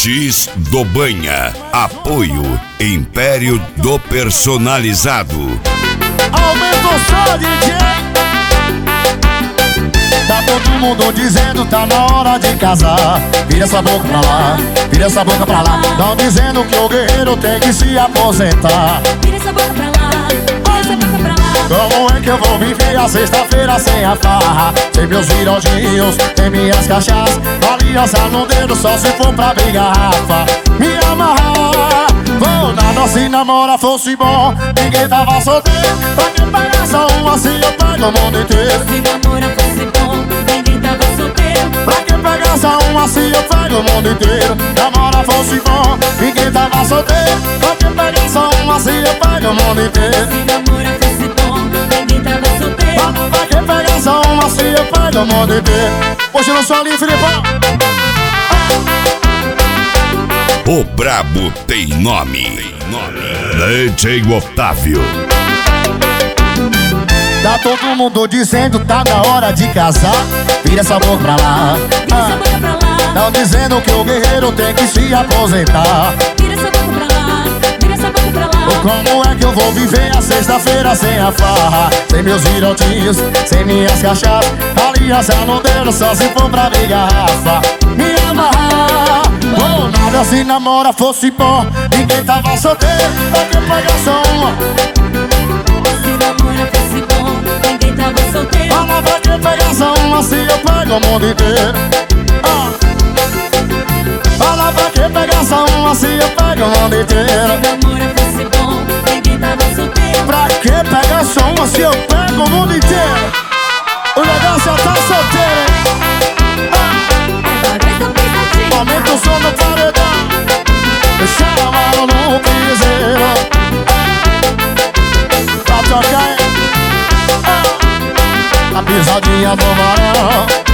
X do Banha. Apoio Império do Personalizado. Aumenta o som, DJ. Tá todo mundo dizendo tá na hora de casar. Vira essa boca pra lá, vira essa boca pra lá. Tão dizendo que o guerreiro tem que se aposentar. Vira essa boca pra lá, vira essa boca pra lá. Como é que eu vou viver a sexta-feira sem a farra? Sem meus virodinhos, sem minhas cachaças, aliança no dedo só se for pra abrir garrafa. Me amarrar, vou nada se namora fosse bom. Ninguém tava solteiro, pra que pegar só um assim eu pego o mundo inteiro. Se namora fosse bom, ninguém tava solteiro. Pra que pegar só um assim eu pego o mundo inteiro. Namora fosse bom, ninguém tava solteiro. Pra que pegar só um assim eu pego o mundo inteiro. Se namora fosse bom, ninguém tava solteiro. Pra que pegar só um assim eu pego o mundo inteiro. Hoje eu não sou ali, Filipão. O brabo tem nome. DJ Otávio. Tá todo mundo dizendo tá na hora de casar. Vira essa boca pra lá, Vira essa boca pra lá. tão dizendo que o guerreiro tem que se aposentar. Vira essa boca pra lá, vira essa boca pra lá. Como é que eu vou viver a sexta-feira sem a farra? Sem meus virotinhos, sem minhas cachaças, aliança no dedo só se for pra abrir garrafa. Me amarrar, oh, nada se namora fosse bom. Ninguém tava solteiro, pra que pegar só uma? Se namora fosse bom, ninguém tava solteiro. Fala pra que pegar só uma se eu pego o mundo inteiro. Fala pra que pegar só uma se eu pego o mundo inteiro. Se namora fosse bom, ninguém tava solteiro. Pra que pegar só uma se eu pego o mundo inteiro? O negócio é tá solteiro, hein? Essa pesadinha. Aumenta o som no paredão, deixa a mão no piseiro. Pra tocar, hein? A pisadinha do varão.